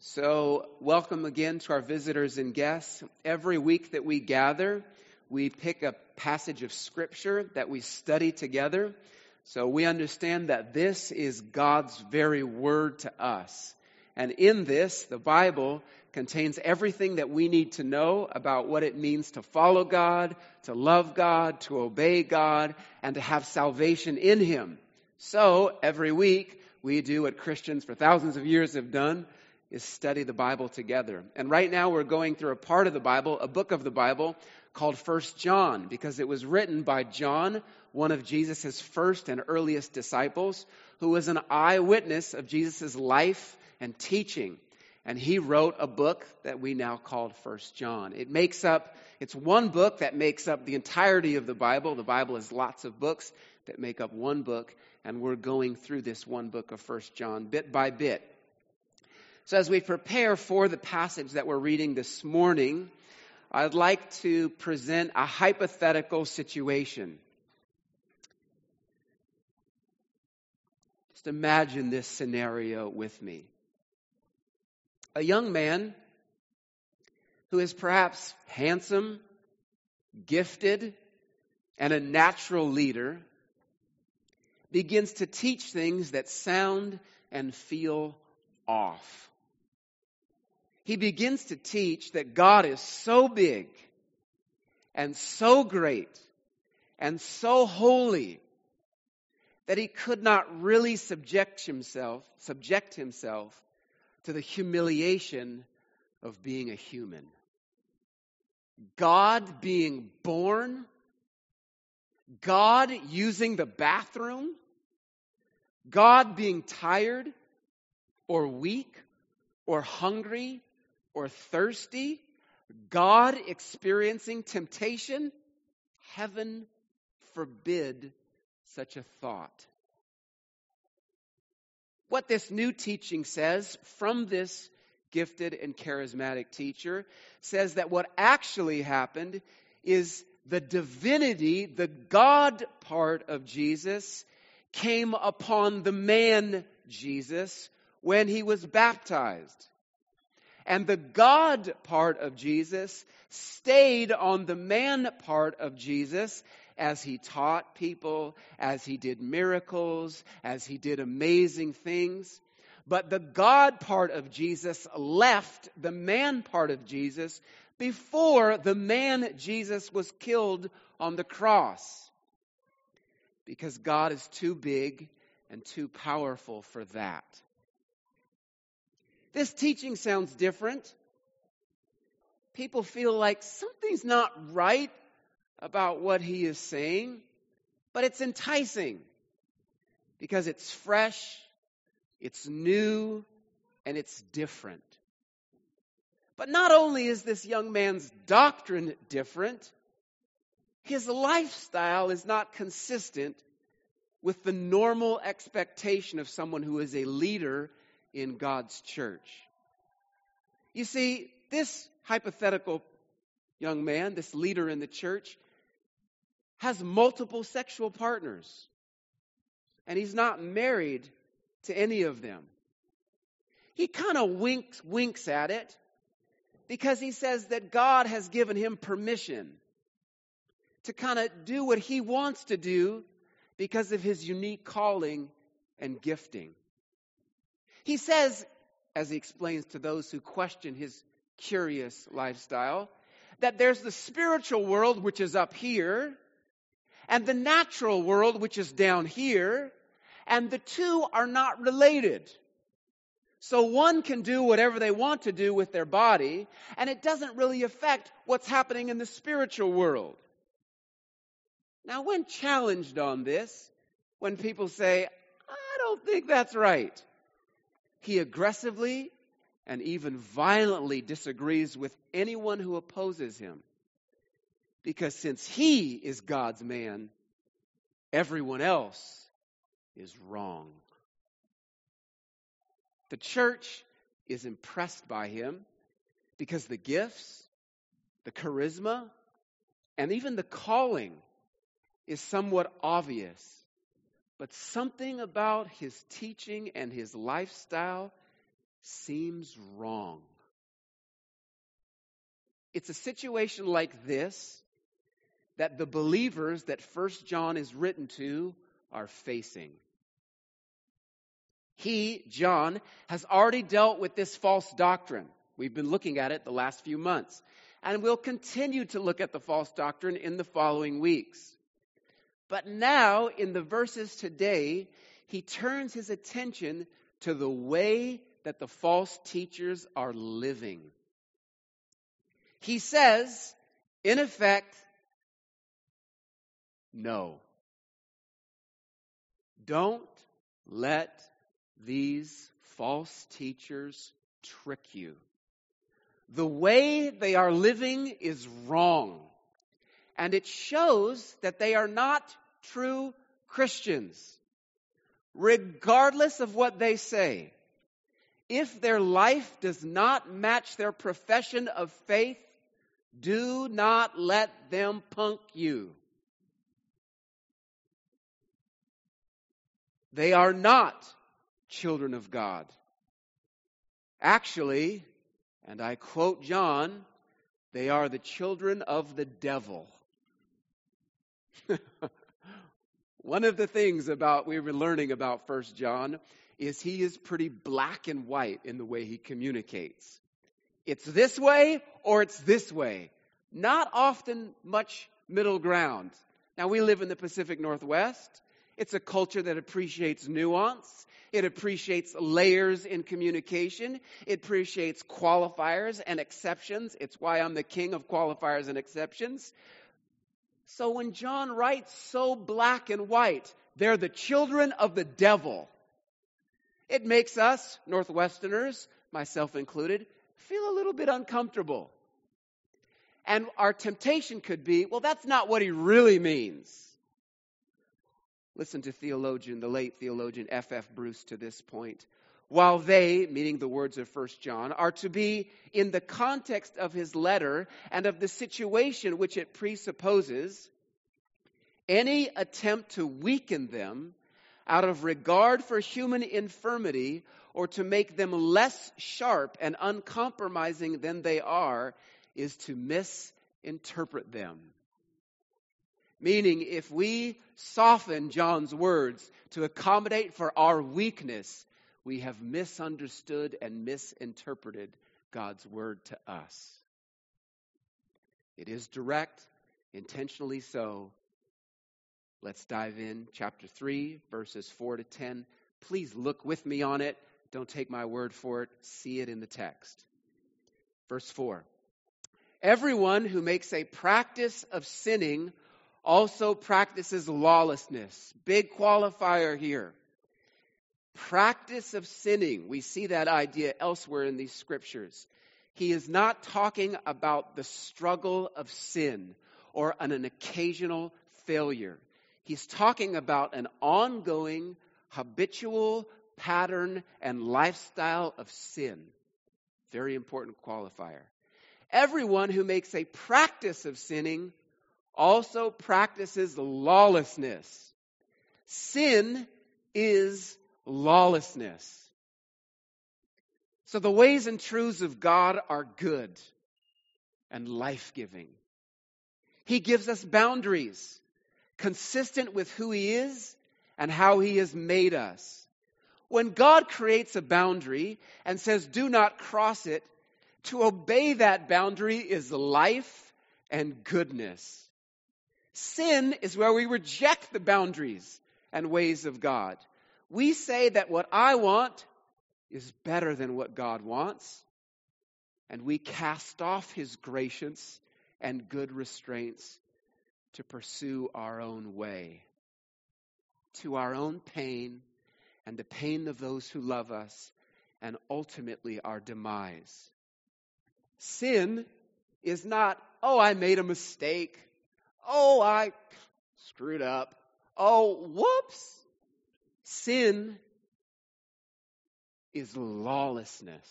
So, welcome again to our visitors and guests. Every week that we gather, we pick a passage of Scripture that we study together. So, we understand that this is God's very word to us. And in this, the Bible contains everything that we need to know about what it means to follow God, to love God, to obey God, and to have salvation in Him. So, every week, we do what Christians for thousands of years have done, is study the Bible together. And right now we're going through a part of the Bible, a book of the Bible called 1 John, because it was written by John, one of Jesus' first and earliest disciples, who was an eyewitness of Jesus' life and teaching. And he wrote a book that we now call 1 John. It's one book that makes up the entirety of the Bible. The Bible has lots of books that make up one book, and we're going through this one book of 1 John bit by bit. So as we prepare for the passage that we're reading this morning, I'd like to present a hypothetical situation. Just imagine this scenario with me. A young man who is perhaps handsome, gifted, and a natural leader begins to teach things that sound and feel off. He begins to teach that God is so big and so great and so holy that he could not really subject himself to the humiliation of being a human. God being born, God using the bathroom, God being tired or weak or hungry or thirsty, God experiencing temptation. Heaven forbid such a thought. What this new teaching says from this gifted and charismatic teacher says that what actually happened is the divinity, the God part of Jesus, came upon the man Jesus when he was baptized. And the God part of Jesus stayed on the man part of Jesus as he taught people, as he did miracles, as he did amazing things. But the God part of Jesus left the man part of Jesus before the man Jesus was killed on the cross. Because God is too big and too powerful for that. This teaching sounds different. People feel like something's not right about what he is saying, but it's enticing because it's fresh, it's new, and it's different. But not only is this young man's doctrine different, his lifestyle is not consistent with the normal expectation of someone who is a leader in God's church. You see, this hypothetical young man, this leader in the church, has multiple sexual partners. And he's not married to any of them. He kind of winks at it because he says that God has given him permission to kind of do what he wants to do because of his unique calling and gifting. He says, as he explains to those who question his curious lifestyle, that there's the spiritual world which is up here, and the natural world which is down here, and the two are not related. So one can do whatever they want to do with their body, and it doesn't really affect what's happening in the spiritual world. Now, when challenged on this, when people say, I don't think that's right, he aggressively and even violently disagrees with anyone who opposes him. Because since he is God's man, everyone else is wrong. The church is impressed by him because the gifts, the charisma, and even the calling is somewhat obvious. But something about his teaching and his lifestyle seems wrong. It's a situation like this that the believers that 1 John is written to are facing. He, John, has already dealt with this false doctrine. We've been looking at it the last few months. And we'll continue to look at the false doctrine in the following weeks. But now, in the verses today, he turns his attention to the way that the false teachers are living. He says, in effect, no. Don't let these false teachers trick you. The way they are living is wrong. And it shows that they are not true Christians. Regardless of what they say, if their life does not match their profession of faith, do not let them punk you. They are not children of God. Actually, and I quote John, they are the children of the devil. One of the things we were learning about 1 John is he is pretty black and white in the way he communicates. It's this way or it's this way. Not often much middle ground. Now, we live in the Pacific Northwest. It's a culture that appreciates nuance. It appreciates layers in communication. It appreciates qualifiers and exceptions. It's why I'm the king of qualifiers and exceptions. So when John writes so black and white, they're the children of the devil. It makes us, Northwesterners, myself included, feel a little bit uncomfortable. And our temptation could be, well, that's not what he really means. Listen to the late theologian F.F. Bruce to this point. While they, meaning the words of 1 John, are to be in the context of his letter and of the situation which it presupposes, any attempt to weaken them out of regard for human infirmity or to make them less sharp and uncompromising than they are is to misinterpret them. Meaning, if we soften John's words to accommodate for our weakness, we have misunderstood and misinterpreted God's word to us. It is direct, intentionally so. Let's dive in. Chapter 3, verses 4 to 10. Please look with me on it. Don't take my word for it. See it in the text. Verse 4. Everyone who makes a practice of sinning also practices lawlessness. Big qualifier here. Practice of sinning. We see that idea elsewhere in these scriptures. He is not talking about the struggle of sin or an occasional failure. He's talking about an ongoing, habitual pattern and lifestyle of sin. Very important qualifier. Everyone who makes a practice of sinning also practices lawlessness. Sin is lawlessness. So the ways and truths of God are good and life-giving. He gives us boundaries consistent with who He is and how He has made us. When God creates a boundary and says, do not cross it, to obey that boundary is life and goodness. Sin is where we reject the boundaries and ways of God. We say that what I want is better than what God wants, and we cast off His gracious and good restraints to pursue our own way, to our own pain and the pain of those who love us, and ultimately our demise. Sin is not, oh, I made a mistake. Oh, I screwed up. Oh, whoops. Sin is lawlessness.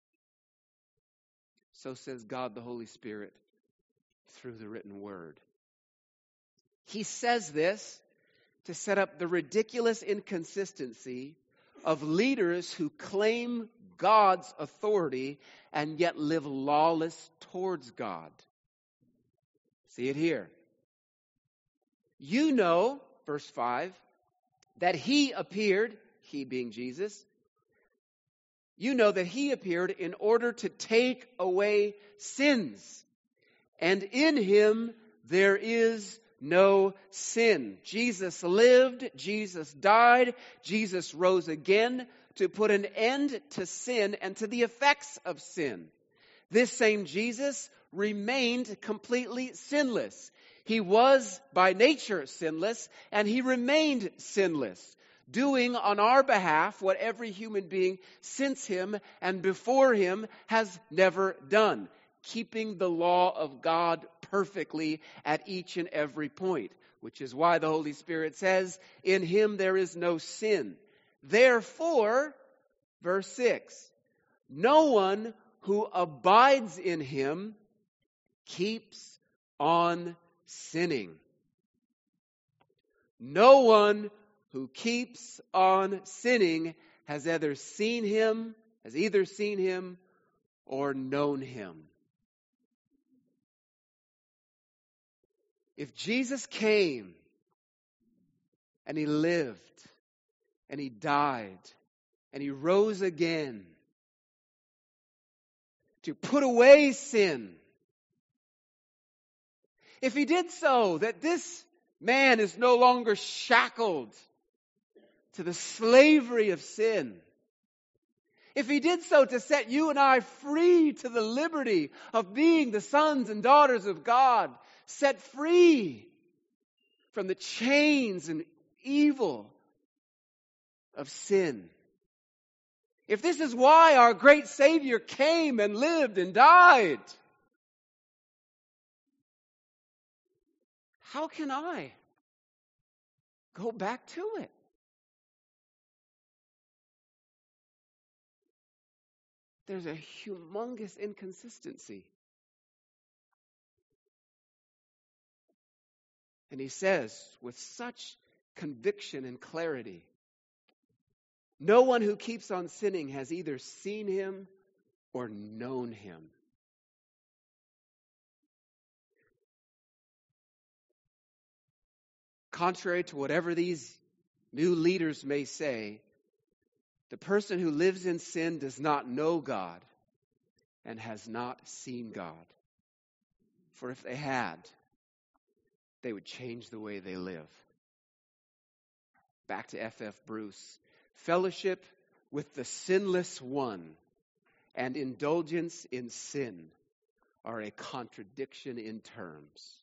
So says God the Holy Spirit through the written word. He says this to set up the ridiculous inconsistency of leaders who claim God's authority and yet live lawless towards God. See it here. You know, verse 5, that he appeared, he being Jesus, you know that he appeared in order to take away sins, and in him there is no sin. Jesus lived, Jesus died, Jesus rose again to put an end to sin and to the effects of sin. This same Jesus remained completely sinless. He was by nature sinless, and he remained sinless, doing on our behalf what every human being since him and before him has never done, keeping the law of God perfectly at each and every point, which is why the Holy Spirit says, in him there is no sin. Therefore, verse 6, no one who abides in him keeps on sinning. No one who keeps on sinning has either seen him or known him. If Jesus came and he lived and he died and he rose again to put away sin, if he did so, that this man is no longer shackled to the slavery of sin, if he did so to set you and I free to the liberty of being the sons and daughters of God, set free from the chains and evil of sin, if this is why our great Savior came and lived and died, how can I go back to it? There's a humongous inconsistency. And he says with such conviction and clarity, no one who keeps on sinning has either seen him or known him. Contrary to whatever these new leaders may say, the person who lives in sin does not know God and has not seen God. For if they had, they would change the way they live. Back to F.F. Bruce. Fellowship with the sinless one and indulgence in sin are a contradiction in terms.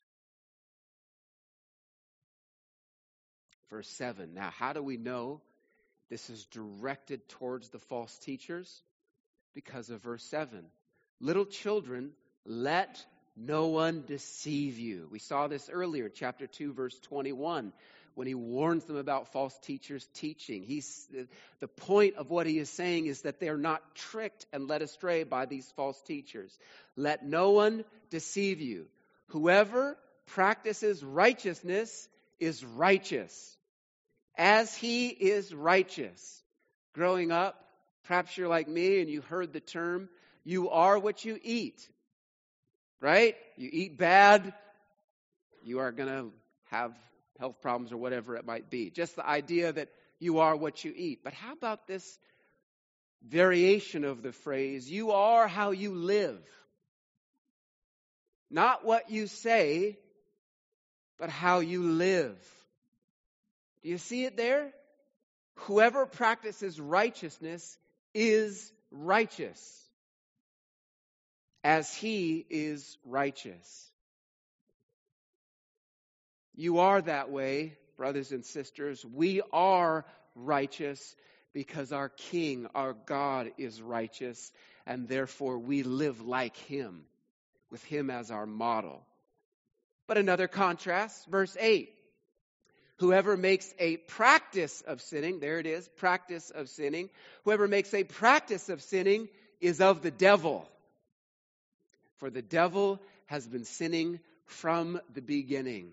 Verse 7. Now, how do we know this is directed towards the false teachers? Because of verse 7. Little children, let no one deceive you. We saw this earlier, chapter 2, verse 21, when he warns them about false teachers teaching. The point of what he is saying is that they're not tricked and led astray by these false teachers. Let no one deceive you. Whoever practices righteousness is righteous, as he is righteous. Growing up, perhaps you're like me and you heard the term, you are what you eat. Right? You eat bad, you are going to have health problems or whatever it might be. Just the idea that you are what you eat. But how about this variation of the phrase, you are how you live? Not what you say, but how you live. Do you see it there? Whoever practices righteousness is righteous, as he is righteous. You are that way, brothers and sisters. We are righteous because our King, our God, is righteous, and therefore we live like him, with him as our model. But another contrast, verse 8. Whoever makes a practice of sinning, there it is, practice of sinning. Whoever makes a practice of sinning is of the devil. For the devil has been sinning from the beginning.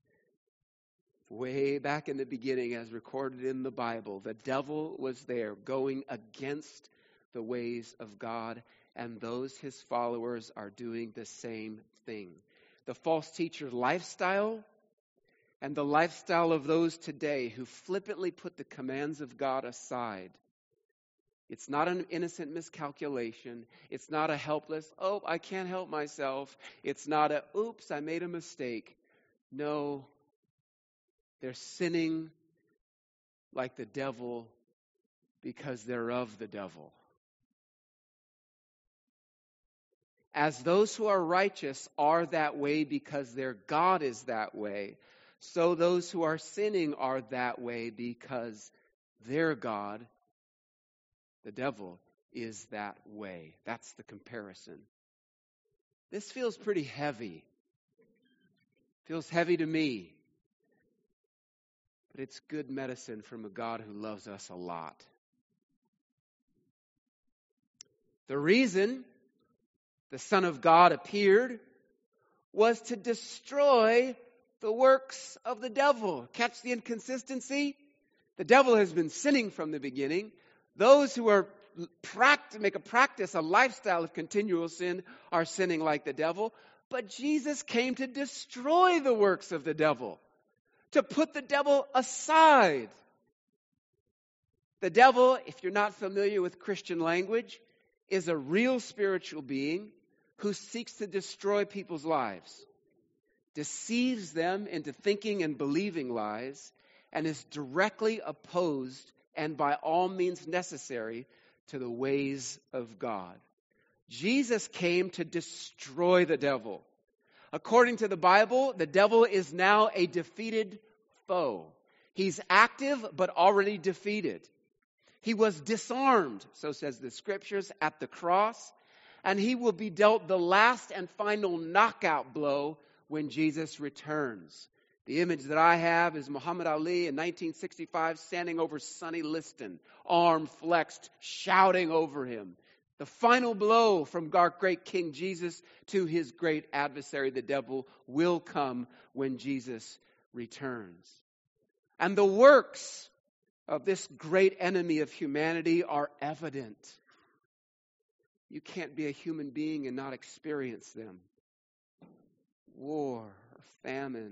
Way back in the beginning, as recorded in the Bible, the devil was there going against the ways of God, and those his followers are doing the same thing. The false teacher lifestyle and the lifestyle of those today who flippantly put the commands of God aside. It's not an innocent miscalculation. It's not a helpless, oh, I can't help myself. It's not a, oops, I made a mistake. No, they're sinning like the devil because they're of the devil. As those who are righteous are that way because their God is that way, so those who are sinning are that way because their God, the devil, is that way. That's the comparison. This feels pretty heavy. Feels heavy to me. But it's good medicine from a God who loves us a lot. The reason the Son of God appeared was to destroy the works of the devil. Catch the inconsistency? The devil has been sinning from the beginning. Those who are make a practice, a lifestyle of continual sin, are sinning like the devil. But Jesus came to destroy the works of the devil, to put the devil aside. The devil, if you're not familiar with Christian language, is a real spiritual being who seeks to destroy people's lives, deceives them into thinking and believing lies, and is directly opposed and by all means necessary to the ways of God. Jesus came to destroy the devil. According to the Bible, the devil is now a defeated foe. He's active but already defeated. He was disarmed, so says the Scriptures, at the cross, and he will be dealt the last and final knockout blow when Jesus returns. The image that I have is Muhammad Ali in 1965 standing over Sonny Liston, arm flexed, shouting over him. The final blow from our great King Jesus to his great adversary, the devil, will come when Jesus returns. And the works of this great enemy of humanity are evident. You can't be a human being and not experience them. War, famine,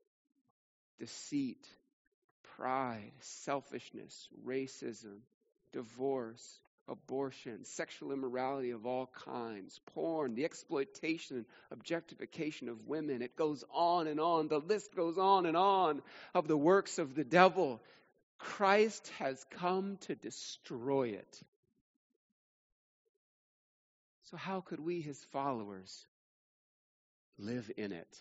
deceit, pride, selfishness, racism, divorce, abortion, sexual immorality of all kinds, porn, the exploitation and objectification of women. It goes on and on. The list goes on and on of the works of the devil. Christ has come to destroy it. So how could we, his followers, live in it?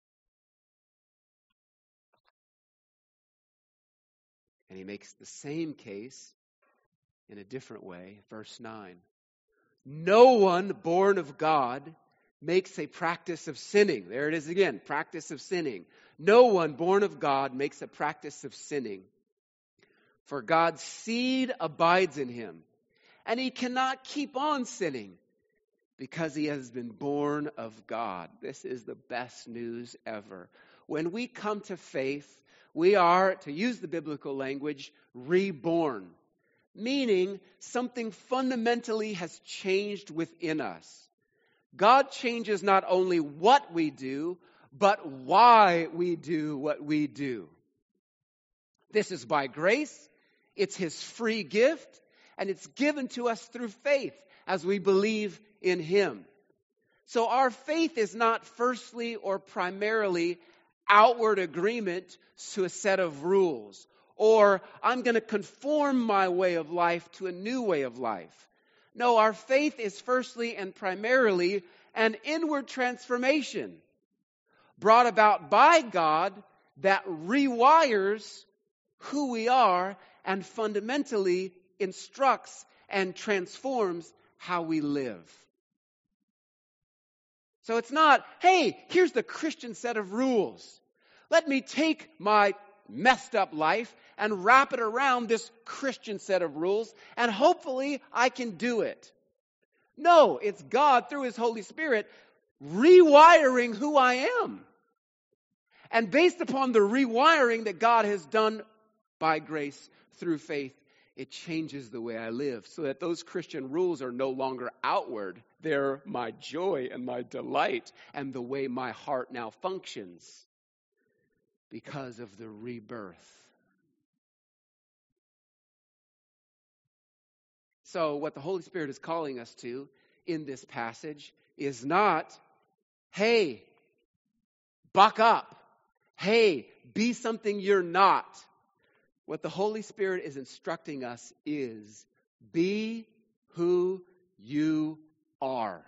And he makes the same case in a different way. Verse 9. No one born of God makes a practice of sinning. There it is again, practice of sinning. No one born of God makes a practice of sinning. For God's seed abides in him, and he cannot keep on sinning because he has been born of God. This is the best news ever. When we come to faith, we are, to use the biblical language, reborn. Meaning something fundamentally has changed within us. God changes not only what we do, but why we do what we do. This is by grace. It's his free gift, and it's given to us through faith as we believe in him. So our faith is not firstly or primarily outward agreement to a set of rules, or I'm going to conform my way of life to a new way of life. No, our faith is firstly and primarily an inward transformation brought about by God that rewires who we are and fundamentally instructs and transforms how we live. So it's not, hey, here's the Christian set of rules. Let me take my messed up life and wrap it around this Christian set of rules, and hopefully I can do it. No, it's God through his Holy Spirit rewiring who I am. And based upon the rewiring that God has done by grace through faith It changes the way I live, so that those Christian rules are no longer outward. They're my joy and my delight and the way my heart now functions because of the rebirth. So what the Holy Spirit is calling us to in this passage is not, hey, buck up. Hey, be something you're not. What the Holy Spirit is instructing us is, be who you are.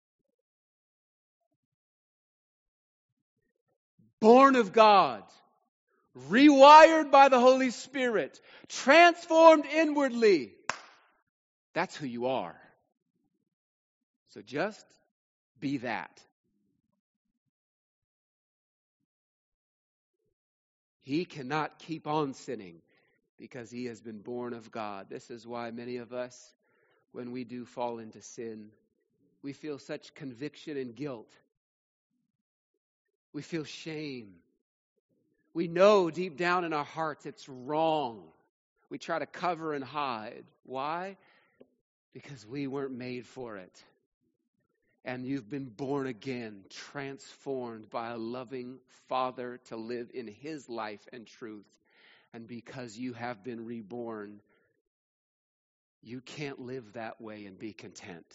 Born of God, rewired by the Holy Spirit, transformed inwardly. That's who you are. So just be that. He cannot keep on sinning because he has been born of God. This is why many of us, when we do fall into sin, we feel such conviction and guilt. We feel shame. We know deep down in our hearts it's wrong. We try to cover and hide. Why? Because we weren't made for it. And you've been born again, transformed by a loving Father to live in His life and truth. And because you have been reborn, you can't live that way and be content.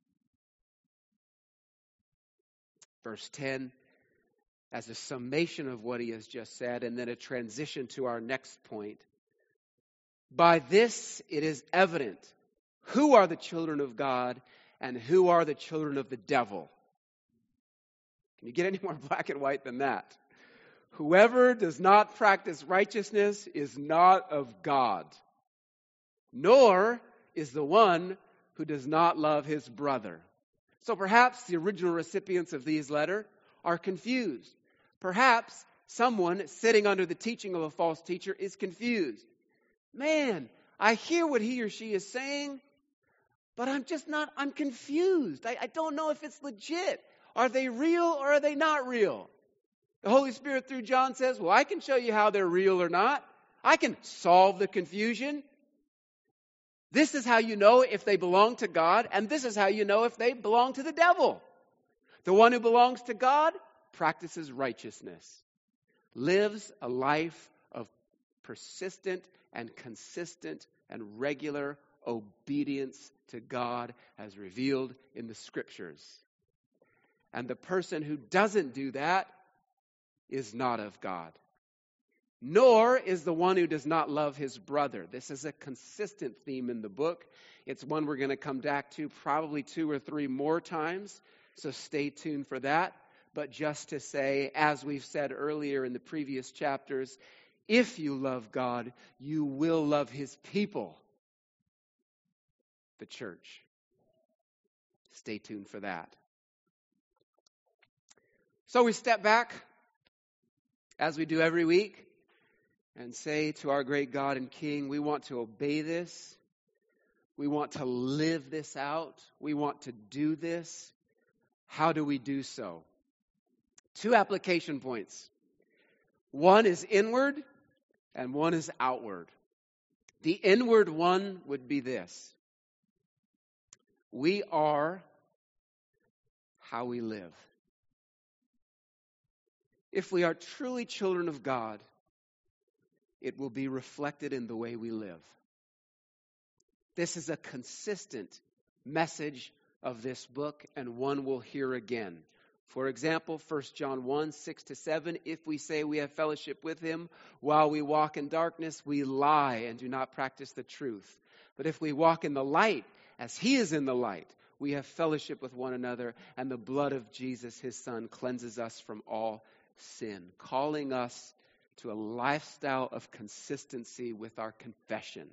Verse 10, as a summation of what he has just said, and then a transition to our next point. By this it is evident who are the children of God and who are the children of the devil. Can you get any more black and white than that? Whoever does not practice righteousness is not of God, nor is the one who does not love his brother. So perhaps the original recipients of these letters are confused. Perhaps someone sitting under the teaching of a false teacher is confused. Man, I hear what he or she is saying, but I'm confused. I don't know if it's legit. Are they real or are they not real? The Holy Spirit through John says, well, I can show you how they're real or not. I can solve the confusion. This is how you know if they belong to God, and this is how you know if they belong to the devil. The one who belongs to God practices righteousness, lives a life of persistent and consistent and regular obedience to God as revealed in the Scriptures. And the person who doesn't do that is not of God. Nor is the one who does not love his brother. This is a consistent theme in the book. It's one we're going to come back to probably 2 or 3 more times, so stay tuned for that. But just to say, as we've said earlier in the previous chapters, if you love God, you will love his people, the church. Stay tuned for that. So we step back, as we do every week, and say to our great God and King, we want to obey this. We want to live this out. We want to do this. How do we do so? 2 application points. One is inward and one is outward. The inward one would be this. We are how we live. If we are truly children of God, it will be reflected in the way we live. This is a consistent message of this book and one we'll hear again. For example, 1 John 1, 6-7, if we say we have fellowship with him while we walk in darkness, we lie and do not practice the truth. But if we walk in the light, as he is in the light, we have fellowship with one another, and the blood of Jesus, his Son, cleanses us from all sin, calling us to a lifestyle of consistency with our confession.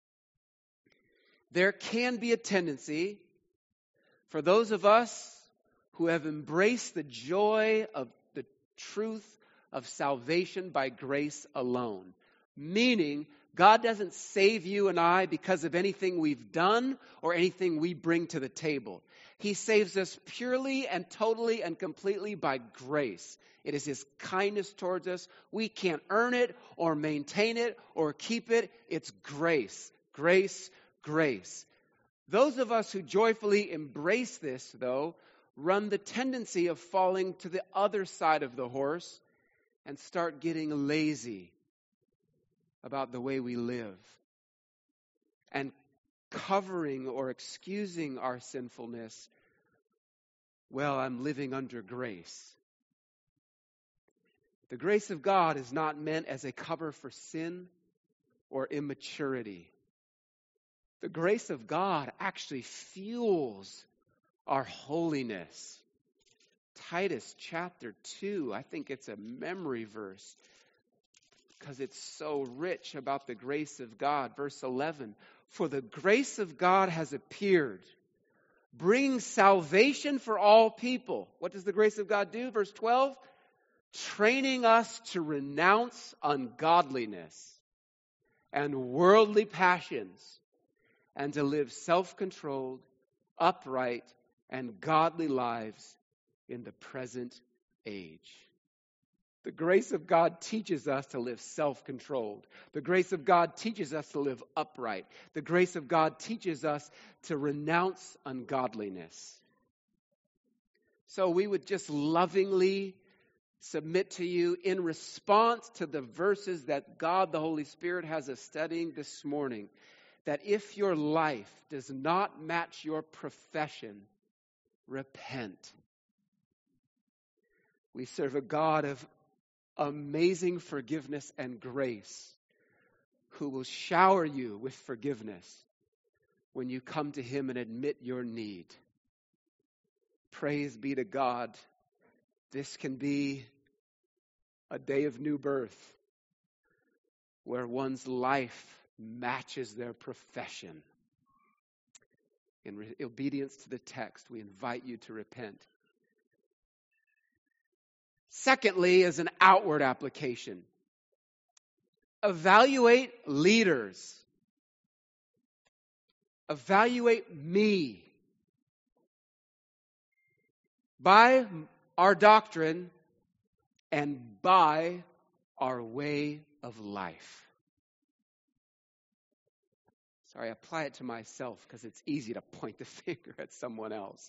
There can be a tendency for those of us who have embraced the joy of the truth of salvation by grace alone, meaning God doesn't save you and I because of anything we've done or anything we bring to the table. He saves us purely and totally and completely by grace. It is his kindness towards us. We can't earn it or maintain it or keep it. It's grace. Grace, grace. Those of us who joyfully embrace this, though, run the tendency of falling to the other side of the horse and start getting lazy about the way we live and covering or excusing our sinfulness. Well, I'm living under grace. The grace of God is not meant as a cover for sin or immaturity. The grace of God actually fuels our holiness. Titus chapter 2, I think it's a memory verse because it's so rich about the grace of God. Verse 11, for the grace of God has appeared, bringing salvation for all people. What does the grace of God do? Verse 12, training us to renounce ungodliness and worldly passions and to live self-controlled, upright, and godly lives in the present age. The grace of God teaches us to live self-controlled. The grace of God teaches us to live upright. The grace of God teaches us to renounce ungodliness. So we would just lovingly submit to you in response to the verses that God, the Holy Spirit, has us studying this morning, that if your life does not match your profession, repent. We serve a God of amazing forgiveness and grace who will shower you with forgiveness when you come to Him and admit your need. Praise be to God. This can be a day of new birth where one's life matches their profession. In obedience to the text, we invite you to repent. Secondly, as an outward application, evaluate leaders. Evaluate me by our doctrine and by our way of life. Sorry, I apply it to myself because it's easy to point the finger at someone else.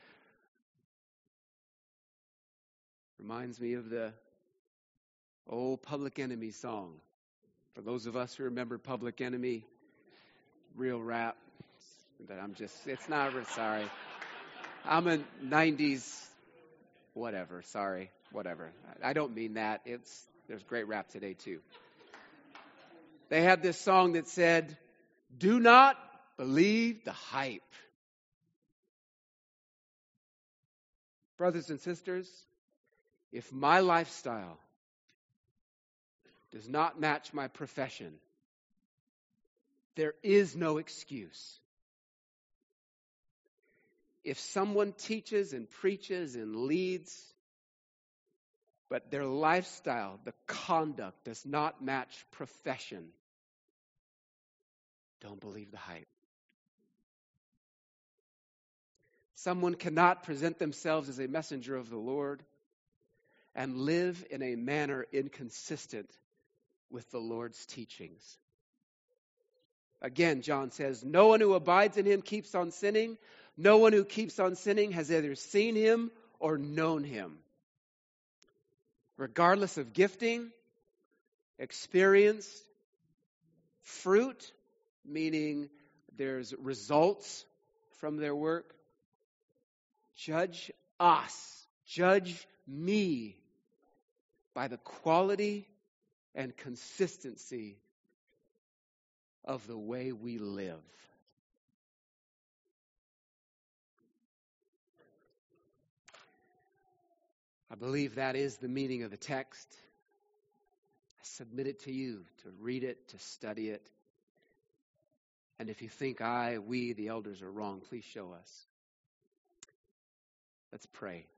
Reminds me of the old Public Enemy song. For those of us who remember Public Enemy, real rap. But it's not, sorry. I'm a 90s, whatever, sorry, whatever. I don't mean that. There's great rap today too. They had this song that said, do not believe the hype. Brothers and sisters, if my lifestyle does not match my profession, there is no excuse. If someone teaches and preaches and leads, but their lifestyle, the conduct does not match profession, don't believe the hype. Someone cannot present themselves as a messenger of the Lord and live in a manner inconsistent with the Lord's teachings. Again, John says, no one who abides in Him keeps on sinning. No one who keeps on sinning has either seen Him or known Him. Regardless of gifting, experience, fruit, meaning there's results from their work, judge us, judge me by the quality and consistency of the way we live. I believe that is the meaning of the text. I submit it to you to read it, to study it. And if you think we, the elders, are wrong, please show us. Let's pray.